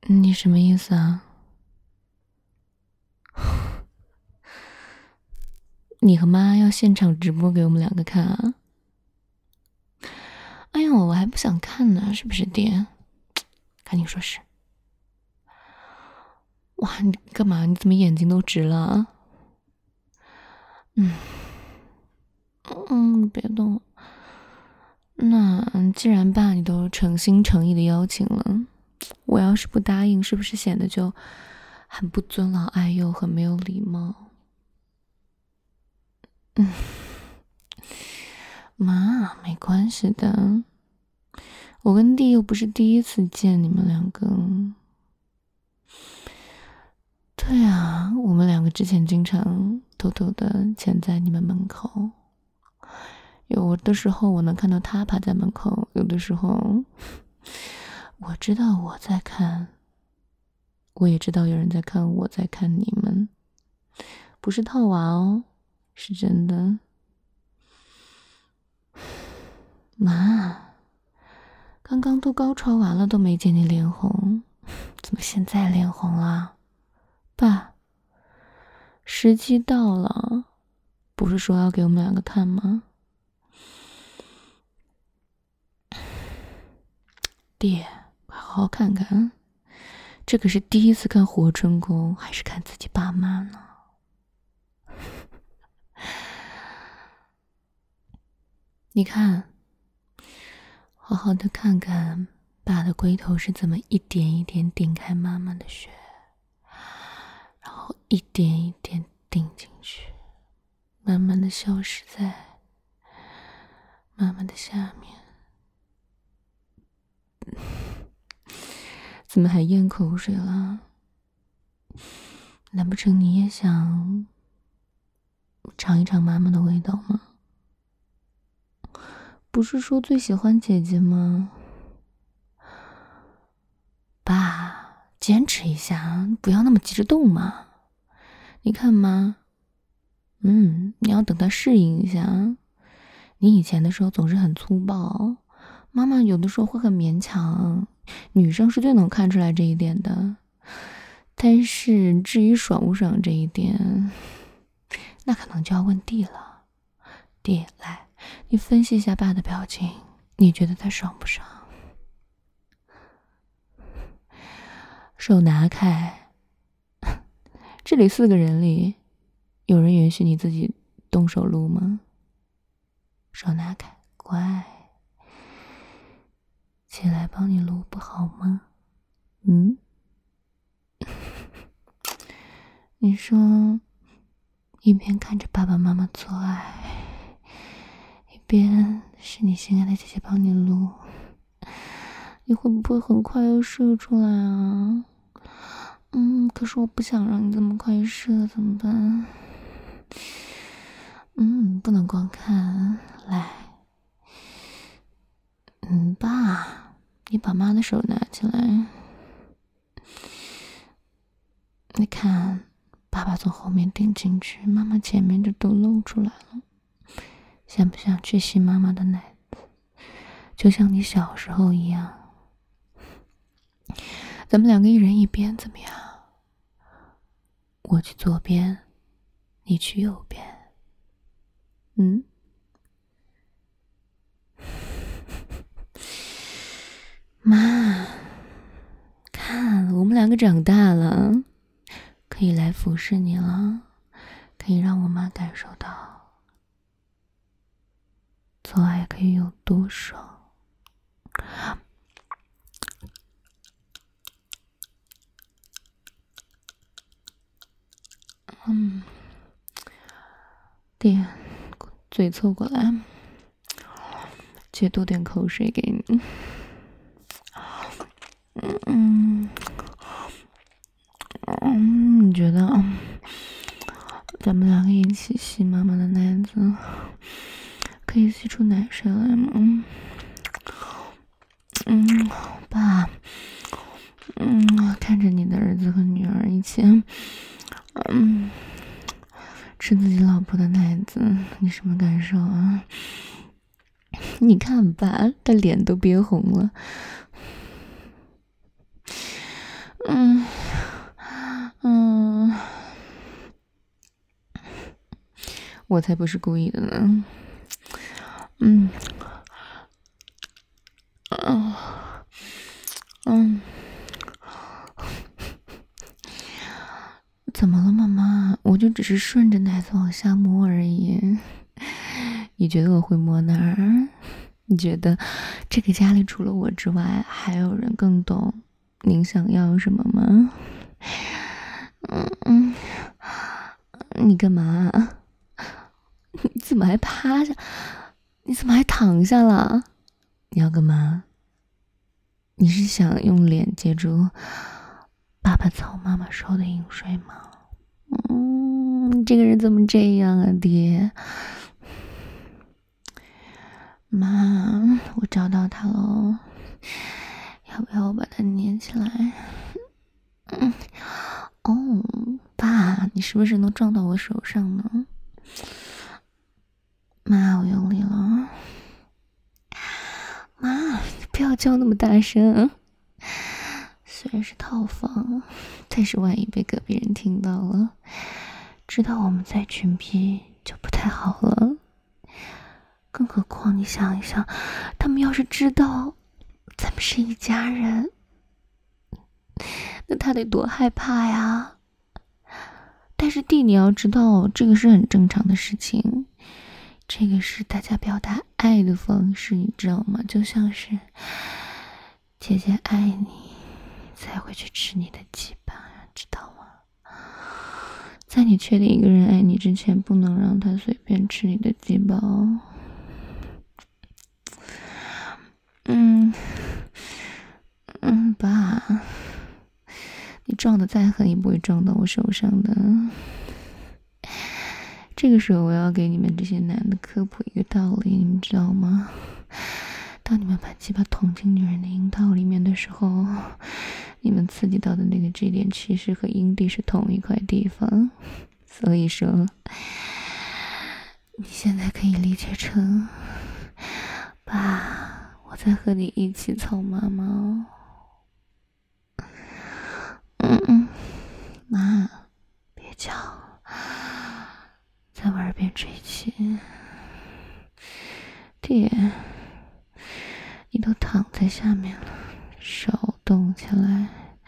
你什么意思啊？你和妈要现场直播给我们两个看啊？哎呦，我还不想看呢，是不是爹？赶紧说是。哇，你干嘛？你怎么眼睛都直了啊？别动。那既然爸你都诚心诚意的邀请了，我要是不答应，是不是显得就很不尊老爱幼，很没有礼貌？妈，没关系的，我跟弟又不是第一次见你们两个。对啊，我们两个之前经常偷偷的潜在你们门口，有的时候我能看到他趴在门口，有的时候我知道我在看，我也知道有人在看我在看你们，不是套娃哦，是真的。妈，刚刚都高潮完了都没见你脸红，怎么现在脸红了？爸，时机到了，不是说要给我们两个看吗？爹，快好好看看，这可是第一次看活春宫，还是看自己爸妈呢？你看，好好的看看爸的龟头是怎么一点一点顶开妈妈的穴，然后一点一点顶进去，慢慢的消失在妈妈的下面。怎么还咽口水了？难不成你也想尝一尝妈妈的味道吗？不是说最喜欢姐姐吗？爸，坚持一下，不要那么急着动嘛。你看妈，你要等她适应一下。你以前的时候总是很粗暴，妈妈有的时候会很勉强，女生是最能看出来这一点的。但是至于爽不爽这一点，那可能就要问弟了。弟，来，你分析一下爸的表情，你觉得他爽不爽？手拿开。这里4个人里，有人允许你自己动手撸吗？手拿开，乖。起来帮你撸不好吗？你说，一边看着爸爸妈妈做爱，一边是你心爱的姐姐帮你撸，你会不会很快又射出来啊？可是我不想让你这么快射，怎么办？不能光看，来，爸，你把妈的手拿起来，你看，爸爸从后面顶进去，妈妈前面就都露出来了，想不想去吸妈妈的奶子？就像你小时候一样，咱们两个一人一边，怎么样？我去左边，你去右边。妈，看，我们两个长大了，可以来服侍你了，可以让我妈感受到做爱可以有多爽。爹，嘴凑过来，姐多点口水给你。你觉得咱们两个一起吸妈妈的奶子，可以吸出奶水来吗？爸，看着你的儿子和女儿一起，吃自己老婆的奶子，你什么感受啊？你看爸，他脸都憋红了。 嗯嗯，我才不是故意的呢。嗯嗯嗯，怎么了，妈妈？我就只是顺着奶子往下摸而已。你觉得我会摸哪儿？你觉得这个家里除了我之外，还有人更懂您想要什么吗？你干嘛？你怎么还趴下？你怎么还躺下了？你要干嘛？你是想用脸接住爸爸操妈妈手的饮水吗？你这个人怎么这样啊，爹？妈，我找到他了，要不要我把他捏起来？哦，爸，你是不是能撞到我手上呢？妈，我用力了。妈，你不要叫那么大声。虽然是套房，但是万一被隔壁人听到了，知道我们在群批就不太好了。更何况你想一想，他们要是知道咱们是一家人，那他得多害怕呀。但是弟，你要知道，这个是很正常的事情，这个是大家表达爱的方式，你知道吗？就像是姐姐爱你，才会去吃你的鸡巴，知道吗？在你确定一个人爱你之前，不能让他随便吃你的鸡巴哦。爸，你撞得再狠也不会撞到我手上的。这个时候我要给你们这些男的科普一个道理，你们知道吗？当你们把鸡巴捅进女人的阴道里面的时候，你们刺激到的那个G点其实和阴蒂是同一块地方，所以说你现在可以理解成，爸，我在和你一起操妈妈哦。妈，别叫，在我耳边吹气。爹，你都躺在下面了，手动起来。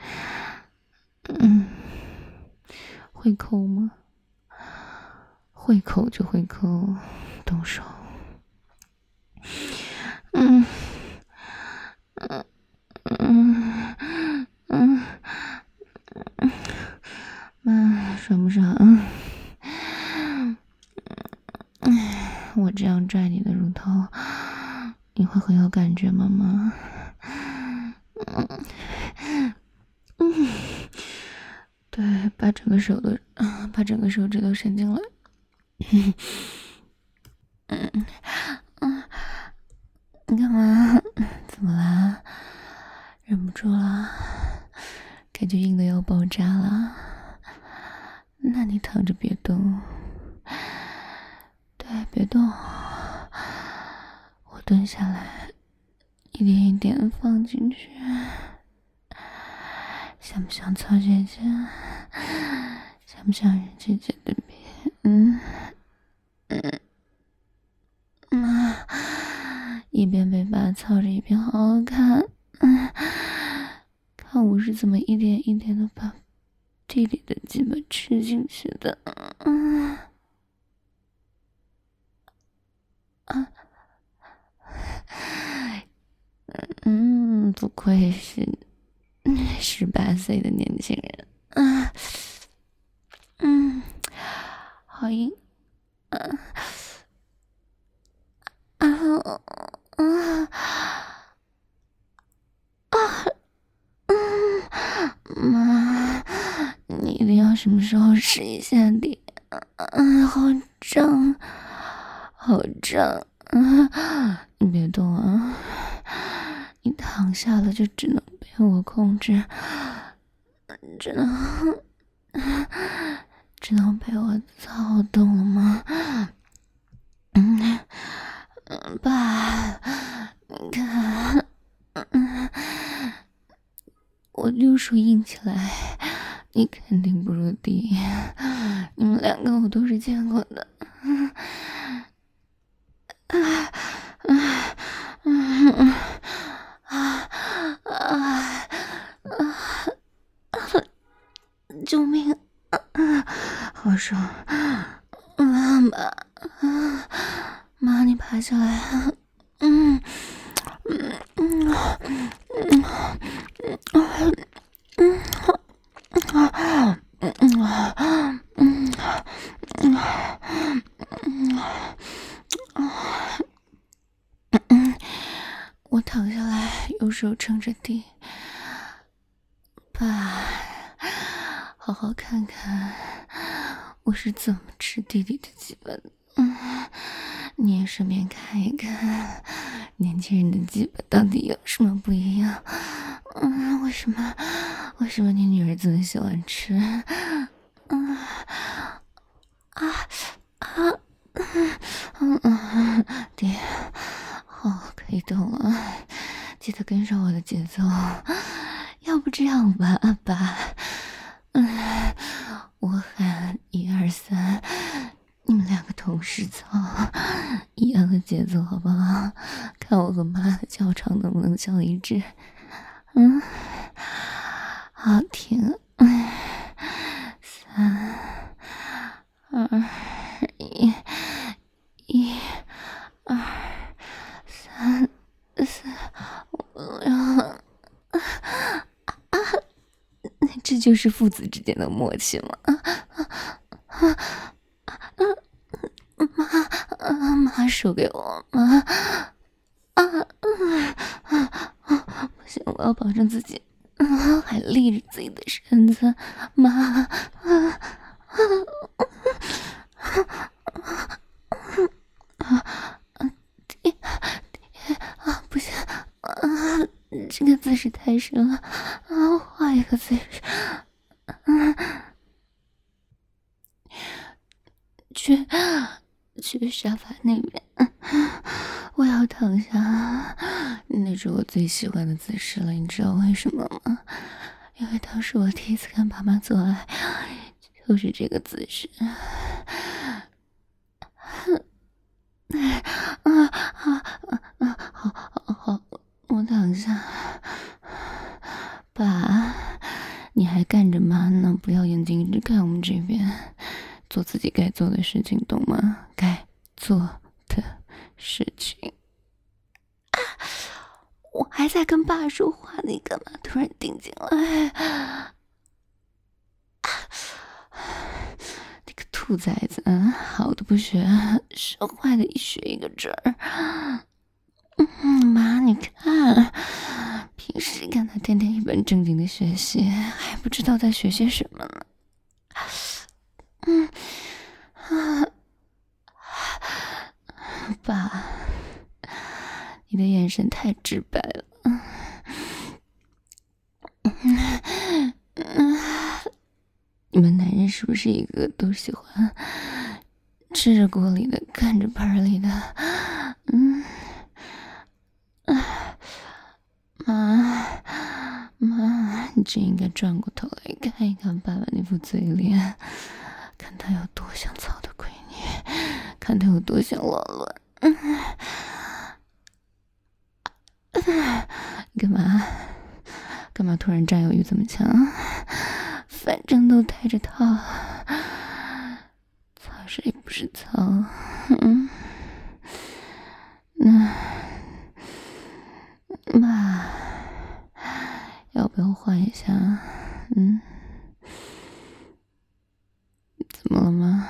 会抠吗？会抠就会抠，动手。妈，爽不爽？我这样拽你的乳头，你会很有感觉吗，妈？对，把整个手指头伸进来。你干嘛？怎么啦？忍不住了？感觉硬的要爆炸了？那你躺着别动。对，别动。我蹲下来，一点一点放进去。想不想操姐姐？想不想让姐姐的便？一边被爸操着，一边好好看。看我是怎么一点一点的把弟弟的鸡巴吃进去的。不愧是18岁的年轻人。好硬。妈，你一定要什么时候试一下的？好胀，好胀。你别动啊，你躺下了就只能被我控制，只能被我操动了吗？爸，你看， 我就手硬起来，你肯定不入地。你们两个我都是见过的。救命！好爽！妈，你爬下来！我躺下来，右手撑着地。爸，好好看看我是怎么吃弟弟的鸡巴的。你也顺便看一看年轻人的鸡巴到底有什么不一样。为什么你女儿这么喜欢吃？爹，好，可以动了，记得跟上我的节奏。要不这样吧，阿爸，我喊1、2、3，你们两个同时走，一样的节奏，好不好？看我和妈的叫唱能不能叫一致。好听。3、2、1，1、2、3、4、5、6。这就是父子之间的默契吗？妈，手给我，妈！不行，我要保证自己，还立着自己的身子，妈！不行，这个姿势太深了，换一个姿势。去沙发那边，我要躺下。那是我最喜欢的姿势了，你知道为什么吗？因为当时我第一次看爸妈做爱，就是这个姿势。好，我躺下。爸，你还干着嘛呢？不要眼睛一直看我们这边，做自己该做的事情，懂吗？该做的事情。我还在跟爸说话，你干嘛突然顶进来？你个兔崽子，好的不学，学坏的一学一个准儿。妈，你看，平时看他天天一本正经的学习，还不知道在学些什么呢。爸，你的眼神太直白了。你们男人是不是一个都喜欢吃着锅里的，看着盆里的？妈，你真应该转过头来看一看爸爸那副嘴脸，看他有多像操的闺女，看他有多像老卵。干嘛突然占有欲这么强？反正都戴着套，操谁不是操？妈，要不要换一下？怎么了吗？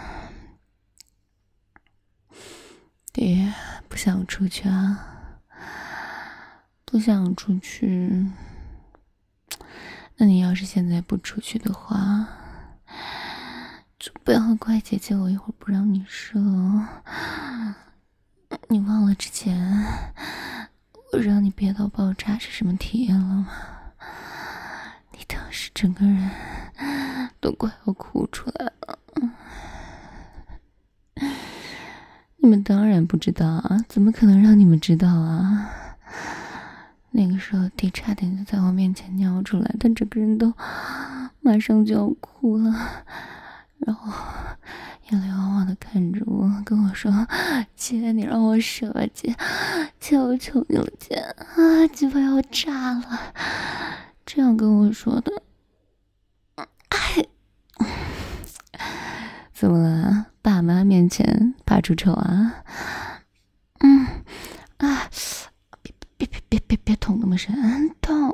爹，不想出去啊？不想出去。那你要是现在不出去的话，就不要怪姐姐我一会儿不让你射哦。你忘了之前我让你憋到爆炸是什么体验了吗？你当时整个人都快要哭出来了。你们当然不知道啊，怎么可能让你们知道啊？ 那个时候弟差点就在我面前尿出来，他整个人都马上就要哭了，然后眼泪汪汪的看着我，跟我说：“姐，你让我射吧，姐，姐，我求你了，姐啊，鸡巴要炸了。”这样跟我说的。怎么了？爸妈面前怕出丑啊？别捅那么深，痛。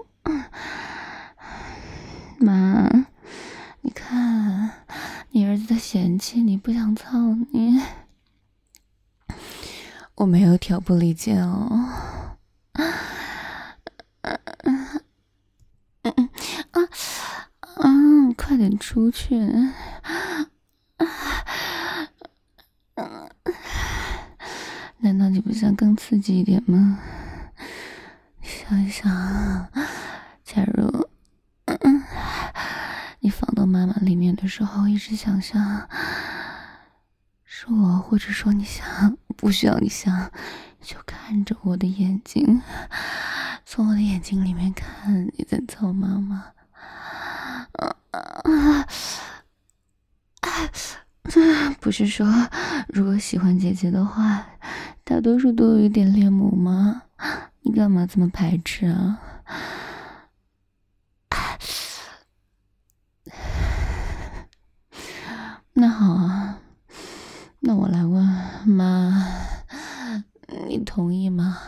妈，你看，你儿子在嫌弃你，不想操你。我没有挑拨离间哦。快点出去。难道你不想更刺激一点吗？想一想，假如你放到妈妈里面的时候，一直想象是我，或者说你想，不需要你想，就看着我的眼睛，从我的眼睛里面看你在操妈妈。不是说如果喜欢姐姐的话，大多数都有一点恋母吗？你干嘛这么排斥啊？那好啊，那我来问妈，你同意吗？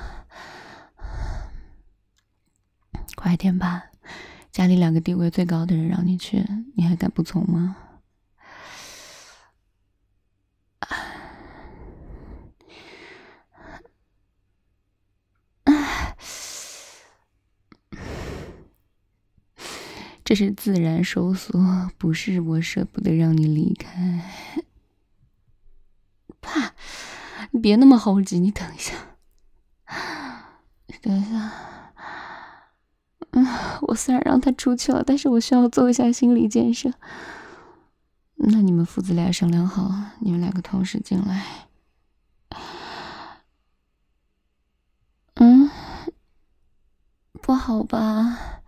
快点吧，家里2个地位最高的人让你去，你还敢不从吗？这是自然收缩，不是我舍不得让你离开。爸，你别那么猴急，你等一下。我虽然让他出去了，但是我需要做一下心理建设。那你们父子俩商量好，你们2个同时进来。不好吧？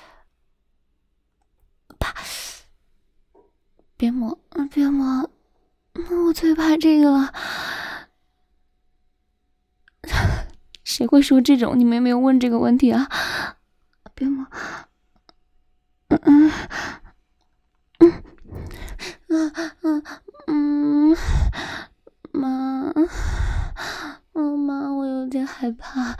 爸，别摸，别摸，我最怕这个了。谁会说这种？你们有没有问这个问题啊？别摸。妈，我有点害怕。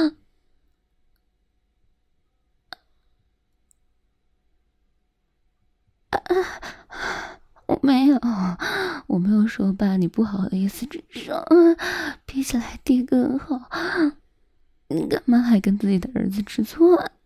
我没有说爸你不好的意思，只是说，比起来弟更好。你干嘛还跟自己的儿子吃醋啊？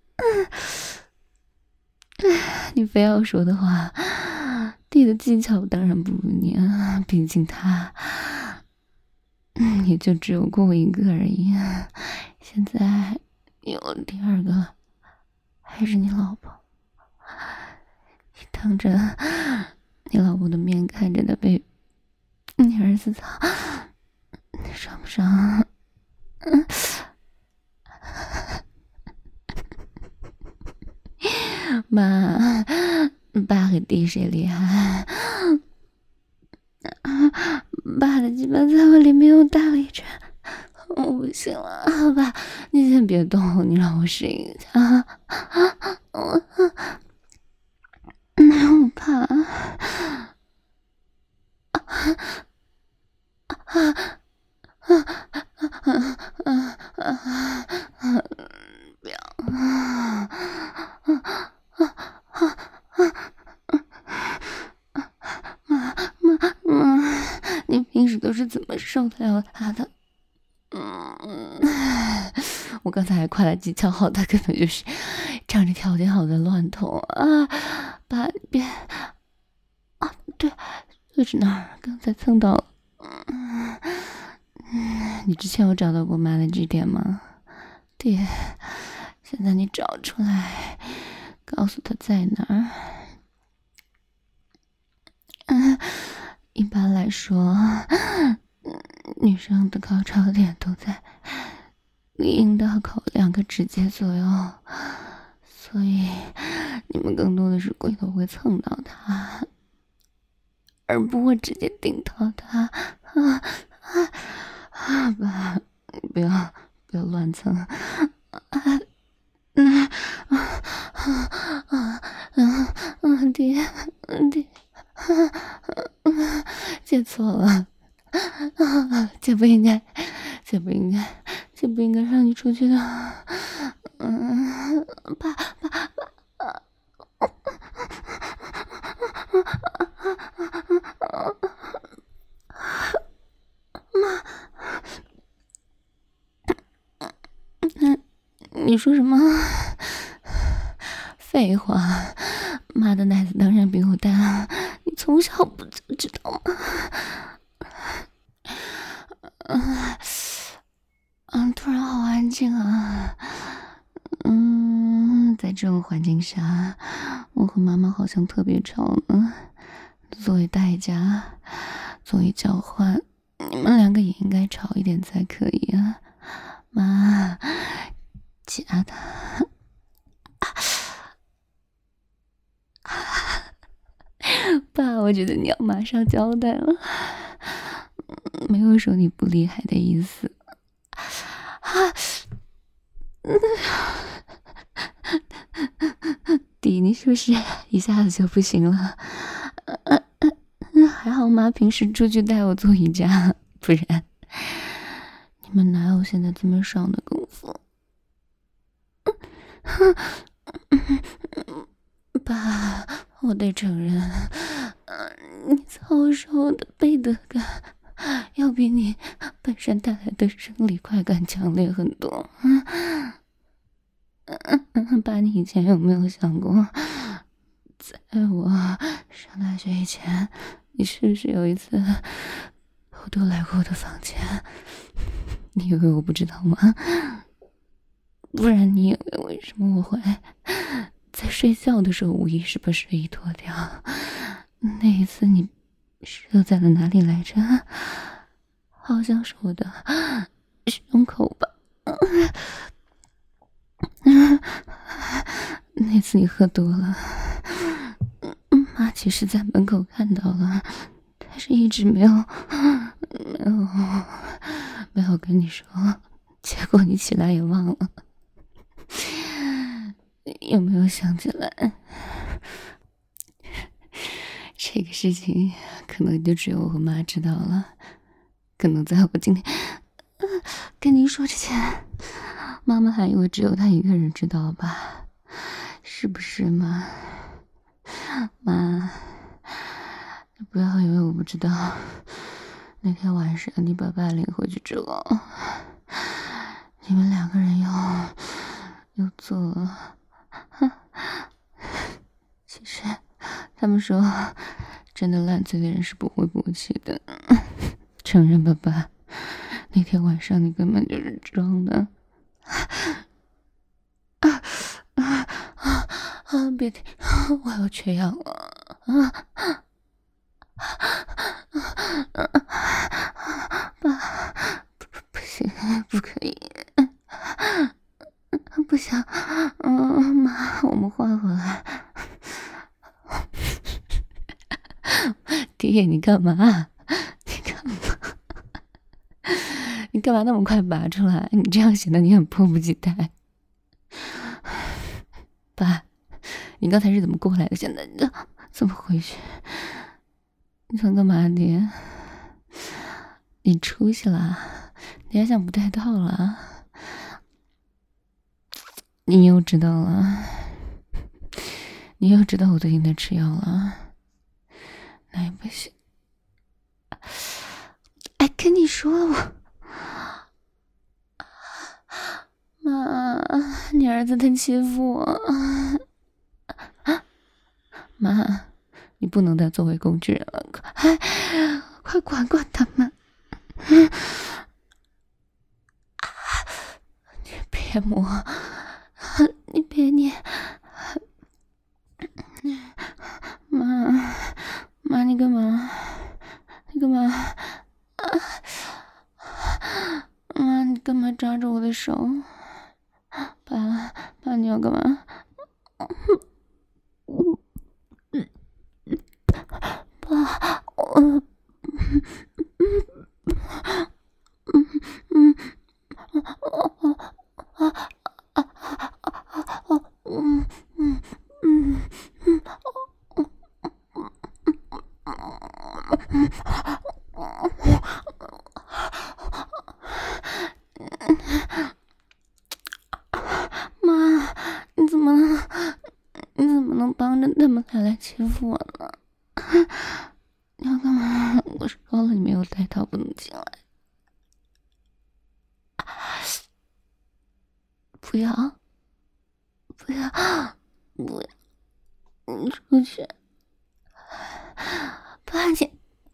你非要说的话，弟的技巧当然不如你啊，毕竟他，也就只有过一个而已。现在有第2个了，还是你老婆。你当着你老婆的面看着他被你儿子操，你爽不爽？妈，爸和弟谁厉害？爸的鸡巴在我里面又打了一拳，我不行了，爸，你先别动，你让我适应一下。我怕。不要。妈，你平时都是怎么受得了他的？我刚才还夸他技巧好，他根本就是仗着条件好的乱捅啊！爸，别啊！对，位置那儿，刚才蹭到了。你之前有找到过妈的据点吗？对，现在你找出来，告诉他在哪儿。一般来说，女生的高潮点都在离阴道口2个指节左右，所以你们更多的是龟头会蹭到它，而不会直接顶到它。爸，不要乱蹭。爹，姐错了，姐不应该让你出去的。爸，妈，你说什么？废话，妈的奶子当然比我大，你从小不就知道吗？突然好安静啊。在这种环境下，我和妈妈好像特别吵呢。作为代价，作为交换，你们2个也应该吵一点才可以啊。妈，夹的。爸，我觉得你要马上交代了，没有说你不厉害的意思。弟，你是不是一下子就不行了？还好妈平时出去带我做瑜伽，不然你们哪有现在这么爽的功夫？爸，我得承认，你遭受的背德感要比你本身带来的生理快感强烈很多。爸，你以前有没有想过，在我上大学以前，你是不是有一次偷偷来过我的房间？你以为我不知道吗？不然你以为为什么我会在睡觉的时候无意识把睡衣脱掉？那一次你射在了哪里来着？好像是我的胸口吧。那次你喝多了，妈其实在门口看到了，但是一直没有跟你说，结果你起来也忘了。有没有想起来？这个事情可能就只有我和妈知道了。可能在我今天跟您说之前，妈妈还以为只有她一个人知道吧？是不是嘛？妈，你不要以为我不知道。那天晚上你把爸领回去之后，你们2个人又做了。其实他们说，真的烂醉的人是不会勃起的。承认吧，爸，那天晚上你根本就是装的。别停，我要缺氧了。爸，不行，不可以，不行。妈，我们换回来。爹，你干嘛？你干嘛那么快拔出来？你这样显得你很迫不及待。爸，你刚才是怎么过来的？现在怎么回去？你想干嘛，爹？你出息了？你还想不带套了？你又知道了？你又知道我最近在吃药了？那也不行。哎，跟你说了，妈，你儿子他欺负我。妈，你不能再作为工具人了，快管管他们。你别摸，你别捏。妈，你干嘛？妈，你干嘛抓着我的手。爸，你要干嘛？爸，妈，你怎么能帮着他们来欺负我呢？你要干嘛？我说了，你没有带套，不能进来。不要，你出去！爸，你，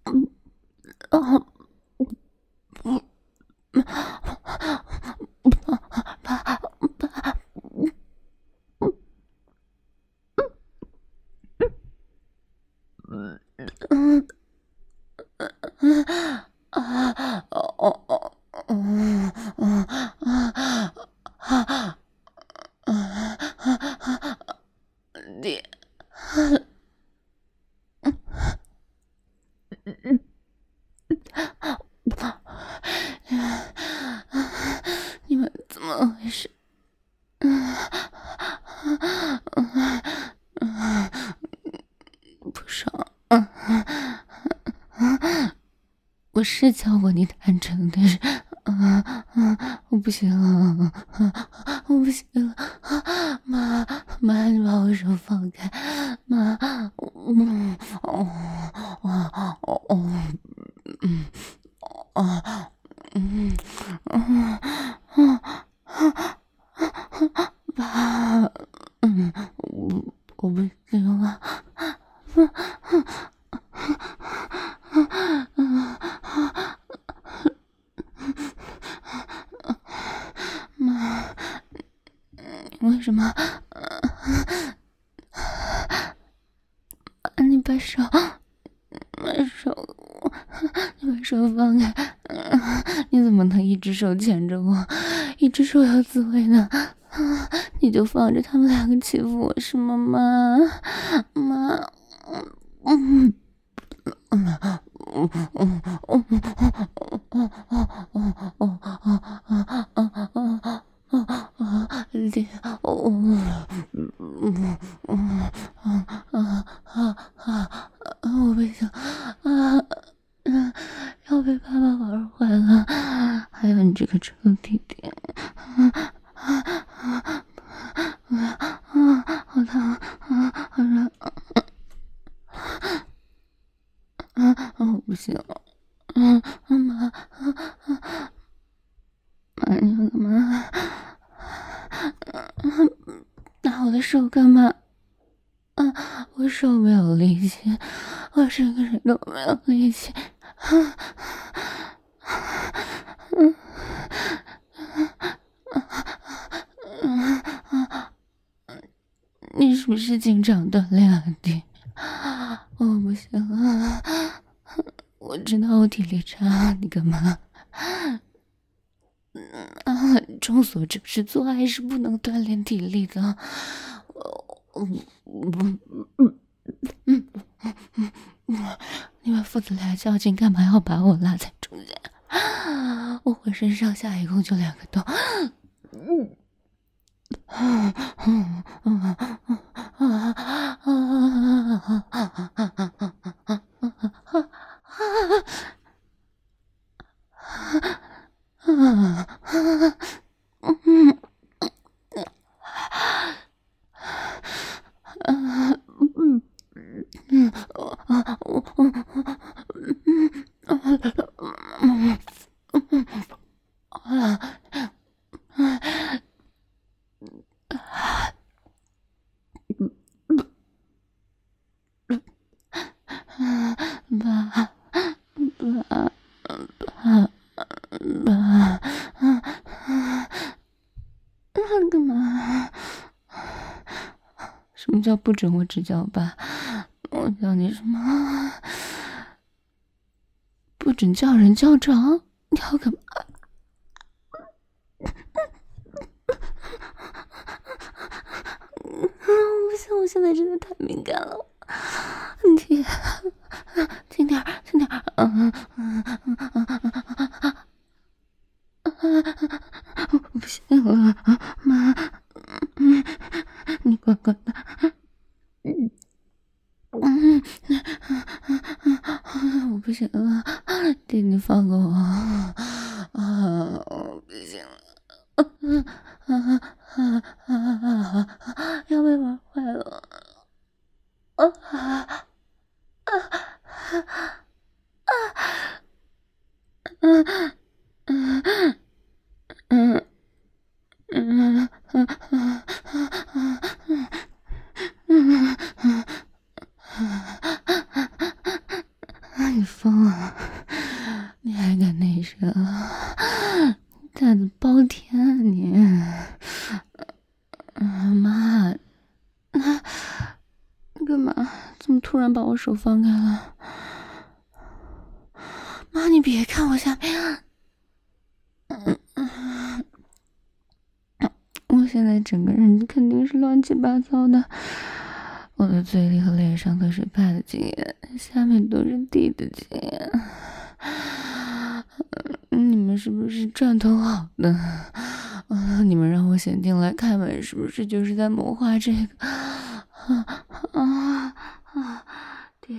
爹，你们怎么回事？不爽。我是教过你坦诚，但是，我不行了，我不行了，妈，你把我手放开，妈，爸，我不行了。妈，为什么？你把手放开！你怎么能一只手牵着我，一只手要自慰呢？你就放着他们两个欺负我是吗？妈，爹，我不行要被爸爸玩坏了，还有你这个臭弟弟，好疼，好热，我不行了，妈，你要干嘛？拿我的手干嘛？我手没有力气，我整个人都没有力气。你是不是经常锻炼啊，爹？我不行了，我知道我体力差，你干嘛？众所周知，做爱是不能锻炼体力的。你们父子俩较劲，干嘛要把我拉在中间？我浑身上下一共就2个洞。干嘛？什么叫不准我只叫爸？我叫你什么？不准叫人叫长？你要干嘛？ 现在真的太敏感了。天，轻点，轻点。不行了，妈，你乖乖的。我不行了，弟弟放过我我不行了，要被玩坏了。你疯了？你还敢内射？大的包天啊你！妈，你干嘛？怎么突然把我手放开了？妈，你别看我下面。我现在整个人肯定是乱七八糟的，我的嘴里和脸上都是爸的经验，下面都是弟的经验。你们是不是串通好的？你们让我先进来开门，是不是就是在谋划这个？爹，